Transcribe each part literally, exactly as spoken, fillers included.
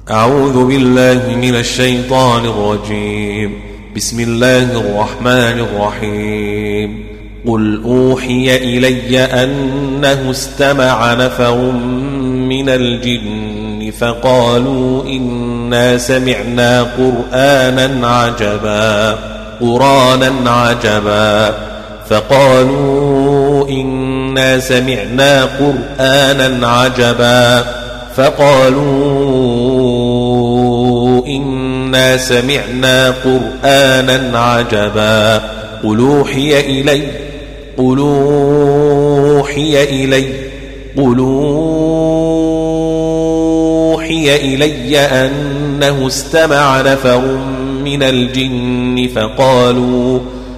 أعوذ بالله من الشيطان الرجيم. بسم الله الرحمن الرحيم. قل أوحي إلي أنه استمع نفر من الجن فقالوا إنا سمعنا قرآنا عجبا قرآنا عجبا فقالوا إنا سمعنا قرآنا عجبا فقالوا إنا سمعنا قرآنا عجبا قل أوحي إلي قل أوحي إلي قل أوحي إلي أنه استمع نفر من الجن فقالوا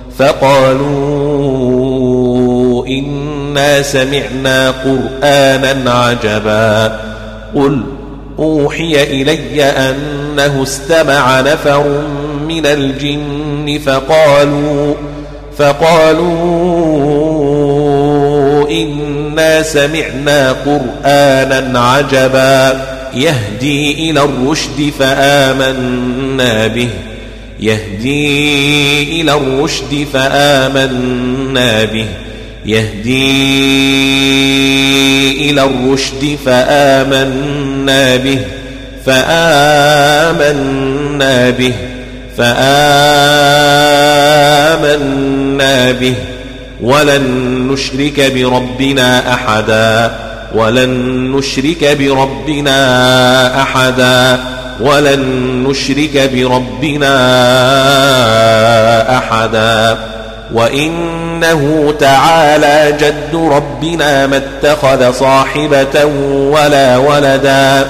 فقالوا إنا سمعنا قرآنا عجبا قل أوحي إلي أنه استمع نفر من الجن فقالوا فقالوا إنا سمعنا قرآنا عجبا يهدي إلى الرشد فآمنا به يهدي إلى الرشد فآمنا به يهدي إلى الرشد فآمنا به فآمنا به فآمنا به ولن نشرك بربنا أحدا ولن نشرك بربنا أحدا ولن نشرك بربنا أحدا وإنه تعالى جد ربنا ما اتخذ صاحبة ولا ولدا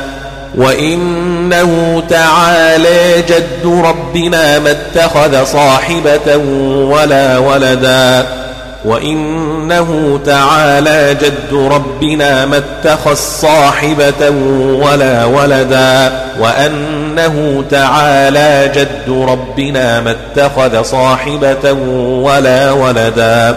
وإنه تعالى جد ربنا ما اتخذ صاحبة ولا ولدا وإنه تعالى جد ربنا ما اتخذ صاحبة ولا ولدا وأنه تعالى جد ربنا ما اتخذ صاحبة ولا ولدا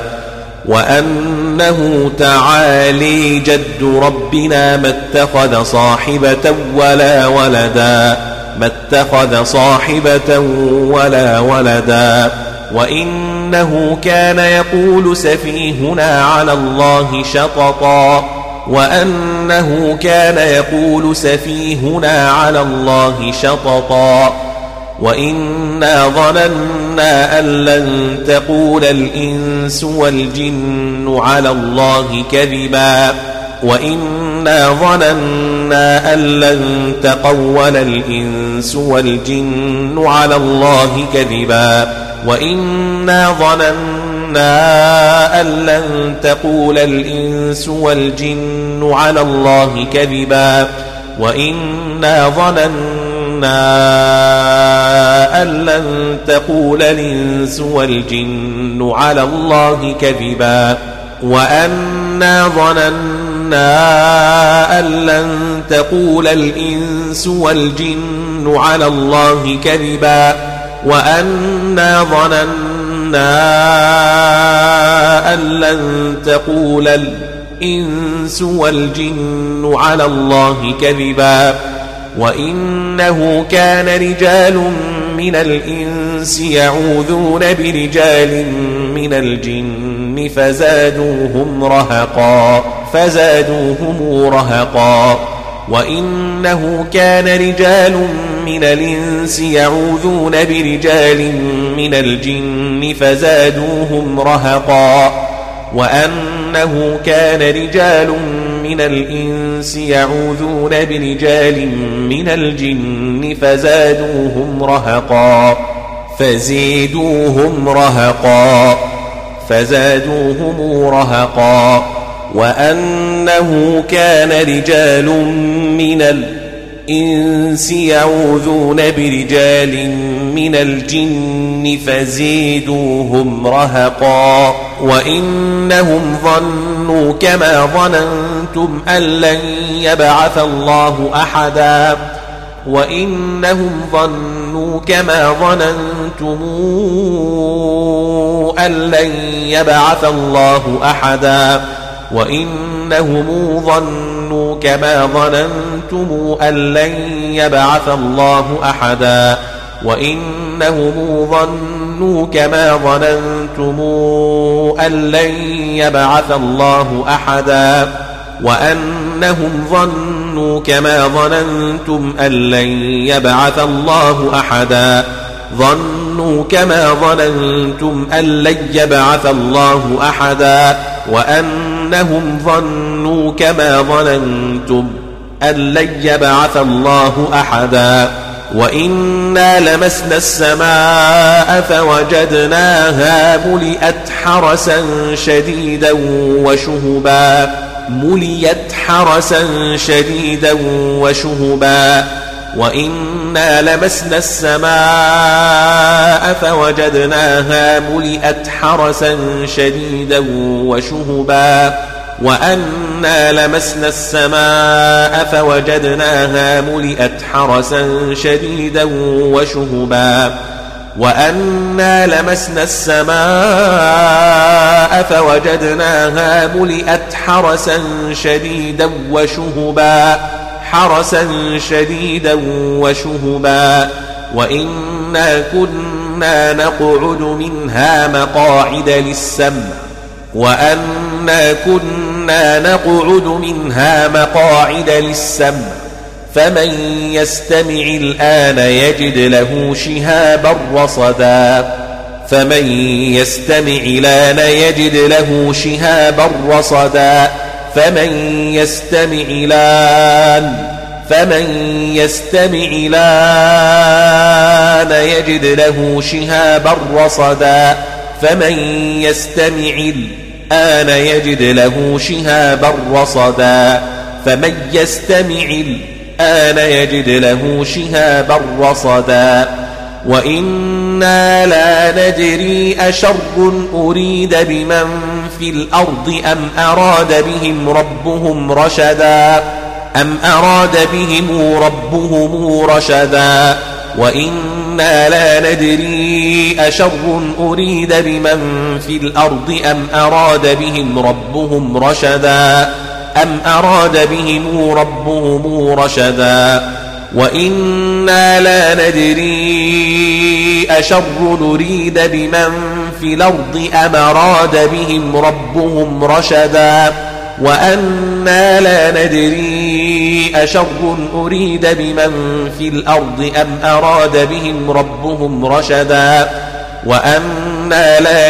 وأنه تعالى جد ربنا ما اتخذ صاحبة ولا ولدا ما اتخذ صاحبة ولا ولدا وإنه كان يقول سفيهنا على الله شططا وأنه كان يقول سفيهنا على الله شططا وإنا ظننا أن لن تقول الإنس والجن على الله كذبا وإنا ظننا أن لن تقول الإنس والجن على الله كذبا وإنا ظننا أن لن تقول الإنس والجن على الله كذبا وإنا ظننا أن لن تقول الإنس والجن على الله كذبا وأنا ظننا أن لن تقول الإنس والجن على الله كذبا وأنا ظننا أن لن تقول الإنس والجن على الله كذبا وإنه كان رجال من الإنس يعوذون برجال من الجن فزادوهم رهقا فزادوهم رهقا وإنه كان رجال من الإنس يعوذون برجال من الجن فزادوهم رهقا وأنه كان رجال من الإنس يعوذون برجال من الجن فزادوهم رهقا فزيدوهم رهقا فزادوهم رهقا وأنه كان رجال من الإنس يعوذون برجال من الجن فزيدوهم رهقا وإنهم ظنوا كما ظننتم أن لن يبعث الله أحدا وإنهم ظنوا كما ظننتم أن لن يبعث الله أحدا وإنهم ظنوا ظنوا كما ظننتم أن لن يبعث الله أحدا وإنهم ظنوا كما ظننتم أن لن يبعث الله أحدا وأنهم ظنوا كما ظننتم أن لن يبعث الله أحدا ظنوا كما ظننتم أن لن يبعث الله أحدا وأنهم ظنوا كما ظننتم أن لن يبعث الله أحدا وإنا لمسنا السماء فوجدناها ملئت حرسا شديدا وشهبا ملئت حرسا شديدا وشهبا وإنا لمسنا السماء فوجدناها ملئت حرسا شديدا وشهبا وأنا لمسنا السماء فوجدناها ملئت حرسا شديدا وشهبا وأنا لمسنا السماء فوجدناها ملئت حرسا شديدا وشهبا حرسا شديدا وشهبا وإنا كنا نقعد منها مقاعد للسمع وأنا كنا نقعد منها مقاعد للسمع فمن يستمع الآن يجد له شهابا رصدا فمن يستمع الآن يجد له شهابا رصدا فمن يستمع الآن فمن يستمع الآن يجد له شهابا رصدا فمن يستمع الآن يجد له شهابا رصدا فمن يستمع الآن يجد له شهابا رصدا وإنا لا ندري أشر أريد بمن في الأرض أم أراد بهم ربهم رشدا أم أراد بهم ربهم رشدا وإنا لا ندري أشر أريد بمن في الأرض أم أراد بهم ربهم رشدا أم أراد بهم ربهم رشدا وإنا لا ندري أشر نريد بمن في الأرض أم أراد بهم ربهم رشدا وأنا لا ندري أشر أريد بمن في الأرض أم أراد بهم ربهم رشدا وأنا لا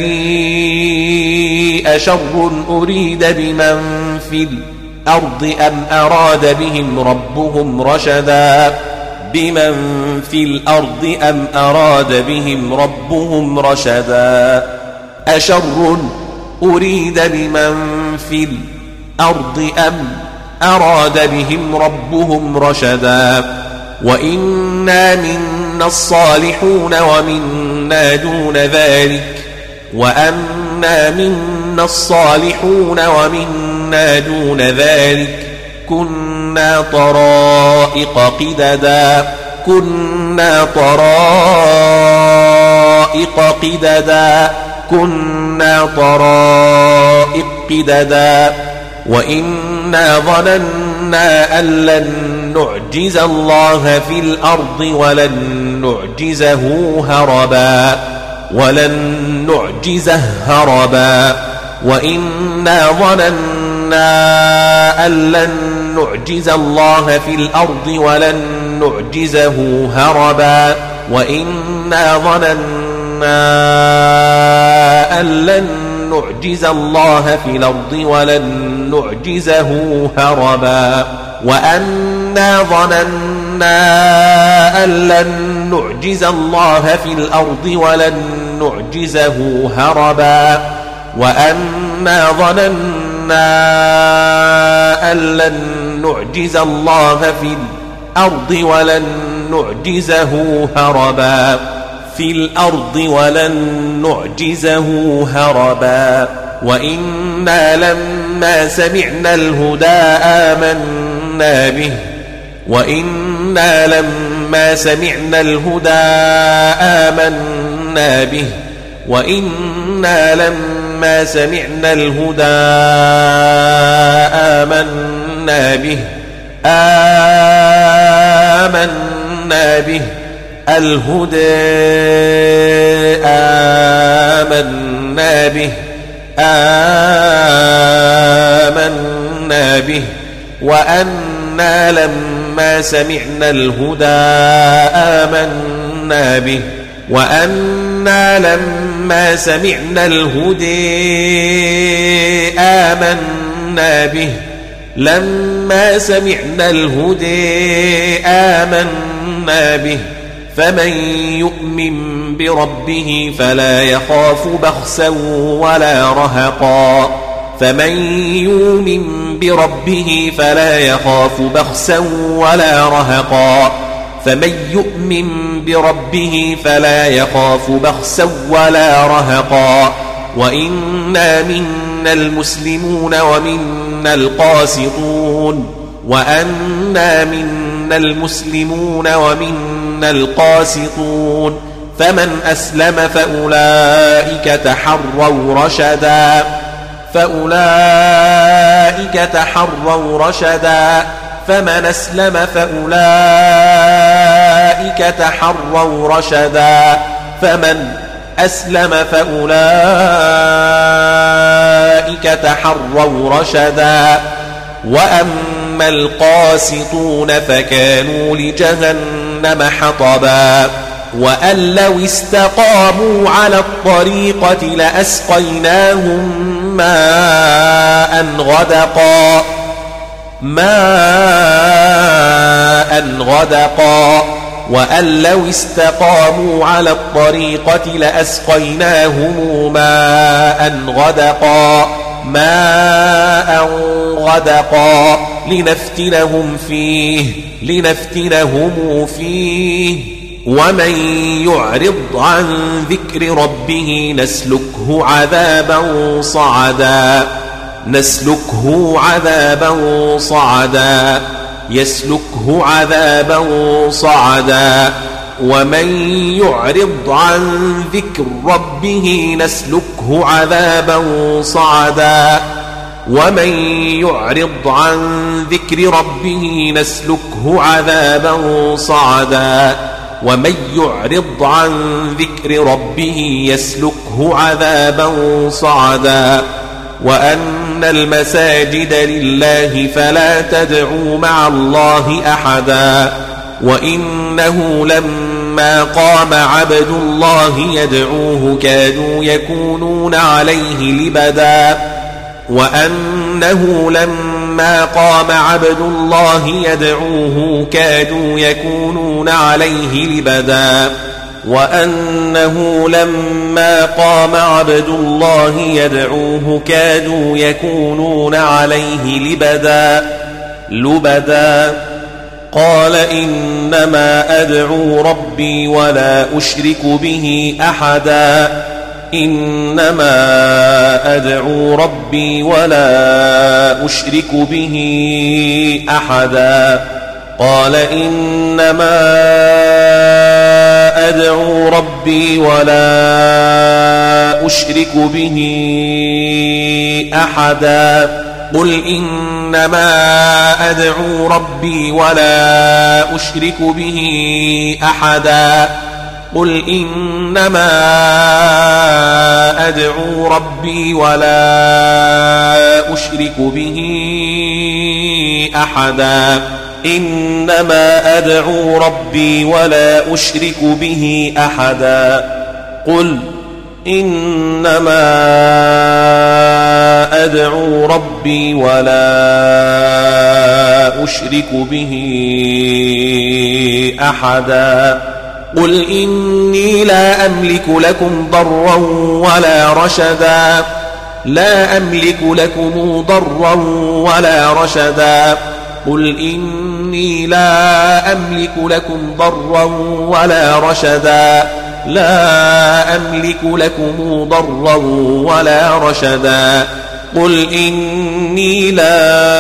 ندري أشر أريد بمن في الأرض أم أراد بهم ربهم رشدا بمن في الأرض أم أراد بهم ربهم رشدا أشر أريد بمن في الأرض أم أراد بهم ربهم رشدا وإنا منا الصالحون ومنا دون ذلك وأنا منا الصالحون ومنا دون ذلك كنا طرائق قددا كنا طرائق قددا كنا طرائق قددا وإنا ظننا أن لن نعجز الله في الأرض ولن نعجزه هربا ولن نعجزه هربا وإنا ظننا أن لن نعجز الله في الأرض ولن نعجزه هربا وإنا ظننا أن لن نعجز الله في الأرض ولن نعجزه هربا وأنا ظننا أن لن نعجز الله في الأرض ولن نعجزه هربا وأنا ظننا أن لن نعجز الله في الأرض ولن نعجزه هربا في الأرض ولن نعجزه هربا وإنا لما سمعنا الهدى آمنا به وإنا لما سمعنا الهدى آمنا به وإنا لما سمعنا الهدى آمنا به آمنا به الهدى آمنا به آمنا به وأنا لما سمعنا الهدى آمنا به وأنا لما سمعنا الهدى آمنا به لما سمعنا الهدى آمنا به فمن يؤمن بربه فلا يخاف بخسا ولا رهقا فمن يؤمن بربه فلا يخاف بخسا ولا رهقا فمن يؤمن بربه فلا يخاف بخسا ولا رهقا وإنا منا المسلمون ومنا القاسطون وأنا منا المسلمون ومنا القاسطون فمن أسلم فأولئك تحروا رشدا فأولئك تحروا رشدا فمن أسلم فأولئك تحروا رشدا فمن أسلم فأولئك تحروا رشدا وأما القاسطون فكانوا لجهنم حطبا وأن لو استقاموا على الطريقة لأسقيناهم ماء غدقا ماء غدقا وأن لو استقاموا على الطريقة لأسقيناهم ماء غدقا ماء غدقا لنفتنهم فيه لنفتنهم فيه ومن يعرض عن ذكر ربه نسلكه عذابا صعدا نسلكه عذابا صعدا يسلكه عذابا صعدا ومن يعرض عن ذكر ربه نسلكه عذابا صعدا ومن يعرض عن ذكر ربه نسلكه عذابا صعدا ومن يعرض عن ذكر ربه يسلكه عذابا صعدا وأن المساجد لله فلا تدعوا مع الله أحدا وإنه لما قام عبد الله يدعوه كادوا يكونون عليه لبدا وأنه لما قام عبد الله يدعوه كادوا يكونون عليه لبدا وأنه لما قام عبد الله يدعوه كادوا يكونون عليه لبدا لبدا قال إنما أدعو ربي ولا أشرك به أحدا إنما أدعو ربي ولا أشرك به أحدا قال إنما أدعو ربي ولا أشرك به أحدا قل إنما أدعو ربي ولا أشرك به أحدا قل إنما أدعو ربي ولا أشرك به أحدا إنما أدعو ربي ولا أشرك به أحدا قل إنما أدعو ربي ولا أشرك به أحدا قل إني لا أملك لكم ضرا ولا رشدا لا أملك لكم ضرا ولا رشدا قل إني لا أملك لكم ضرا ولا رشدا لا أملك لكم ضرا ولا رشدا قل إني لا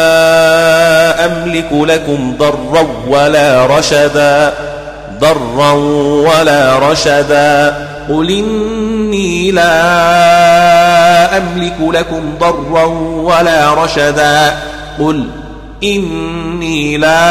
أملك لكم ضرا ولا رشدا ضرا ولا رشدا قل إني لا أملك لكم ضرا ولا رشدا قل إني لا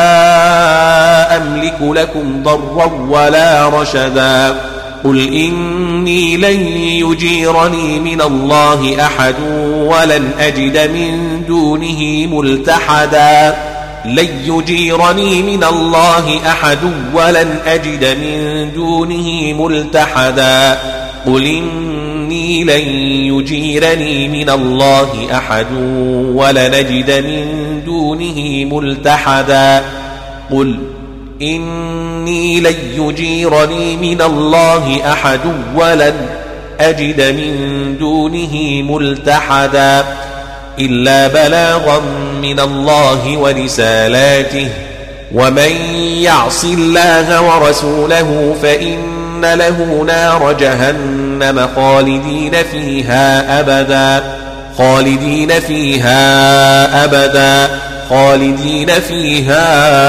أملك لكم ضرا ولا رشدا قل إني لن يجيرني من الله أحد ولن أجد من دونه ملتحدا لن يجيرني من الله أحد ولن أجد من دونه ملتحدا قل إني لن يجيرني من الله أحد ولن أجد من دونه ملتحدا قل إني لن يجيرني من الله أحد ولن أجد من دونه ملتحدا إلا بلاغا من الله ورسالاته ومن يعص الله ورسوله فإن له نار جهنم خالدين فيها أبدا خالدين فيها أبدا خالدين فيها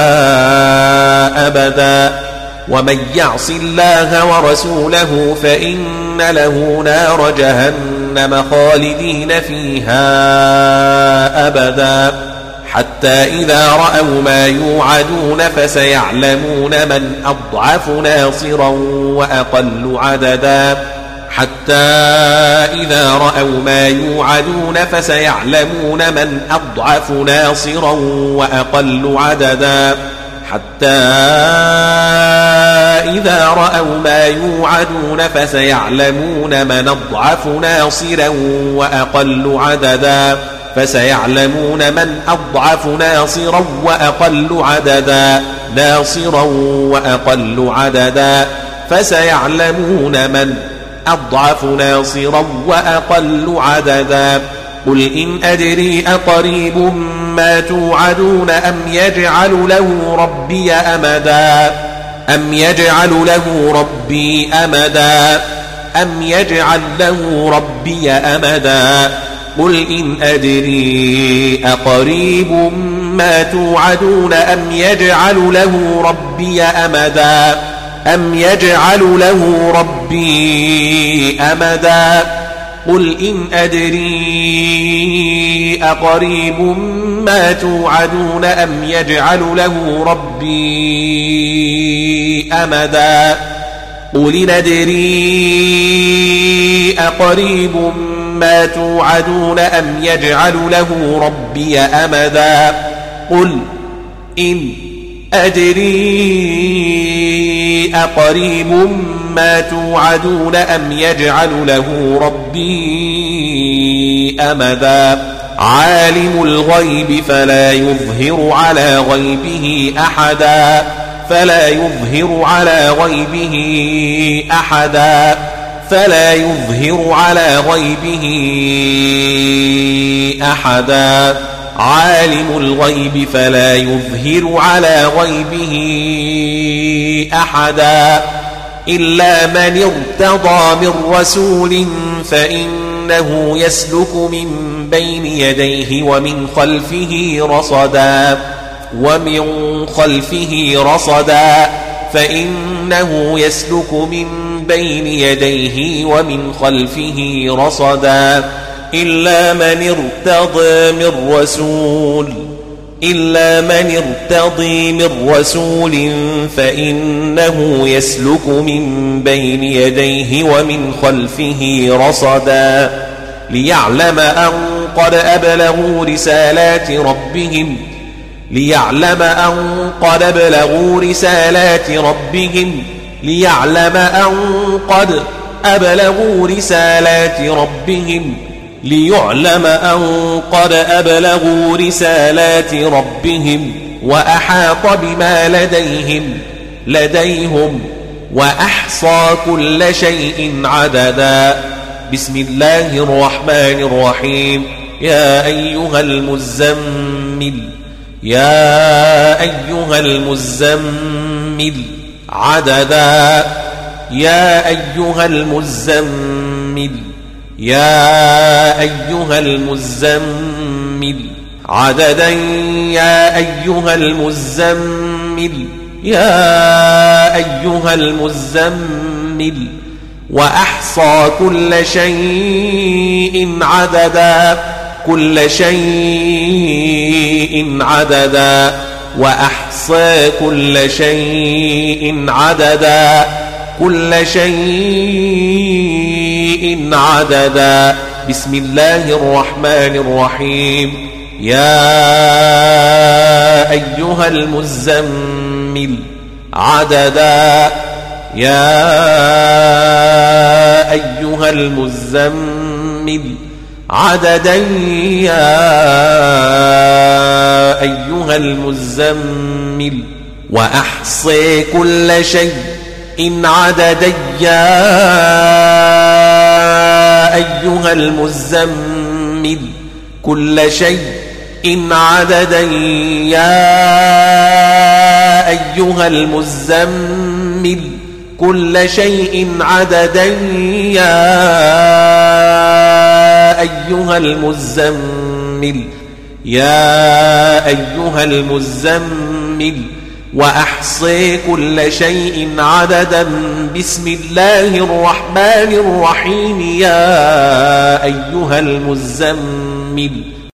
أبدا ومن يعص الله ورسوله فإن له نار جهنم خالدين فيها أبدا حتى إذا رأوا ما يوعدون فسيعلمون من أضعف ناصرا وأقل عددا حتى إذا رأوا ما يوعدون فسيعلمون من أضعف ناصرا وأقل عددا حتى إذا رأوا ما يوعدون فسيعلمون من أضعف ناصرا وأقل عددا فسيعلمون من أضعف ناصرا وأقل عددا ناصرا وأقل عددا فسيعلمون من أضعف ناصرا وأقل عددا قل إن أدري أقريب ما توعدون أم يجعل له ربي أمدا أم يجعل له ربي أمدا أم يجعل له ربي أمدا قل إن أدري أقريب ما توعدون أم يجعل له ربي أمدا أم يجعل له ربي أمدا قل إن أدري أقريب ما توعدون أم يجعل له ربي أمدا قل إن أدري أقريب ما توعدون أم يجعل له ربي أمدا قل إن أدري أقريب ما توعدون أم يجعل له ربي أمدا عالم الغيب فلا يظهر على غيبه أحدا فلا يظهر على غيبه أحدا فلا يظهر على غيبه أحدا عالم الغيب فلا يظهر على غيبه أحدا إلا من ارتضى من رسول فإنه يسلك من بين يديه ومن خلفه رصدا ومن خلفه رصدا فإنه يسلك من بين يديه ومن خلفه رصدا إلا من ارتضى من رسول إلا من ارتضي من رسول فإنه يسلك من بين يديه ومن خلفه رصدا ليعلم أن قد أبلغوا رسالات ربهم ليعلم أن قد أبلغوا رسالات ربهم ليعلم أن قد أبلغوا رسالات ربهم ليعلم أن قد أبلغوا رسالات ربهم وأحاط بما لديهم لديهم وأحصى كل شيء عددا بسم الله الرحمن الرحيم يا أيها المزمل يا أيها المزمل عددا يا أيها المزمل يا أيها المزمل عددا يا أيها المزمل يا أيها المزمل وأحصى كل شيء عددا كل شيء عددا وأحصى كل شيء عددا كل شيء عددا. بسم الله الرحمن الرحيم. يا أيها المزمل عددا يا أيها المزمل عددا يا أيها المزمل وأحصي كل شيء عددا يا أيها المزمل كل شيء عددا يا أيها المزمل كل شيء عددا يا أيها المزمل يا أيها المزمل وأحصي كل شيء عددا. بسم الله الرحمن الرحيم. يا أيها المزمل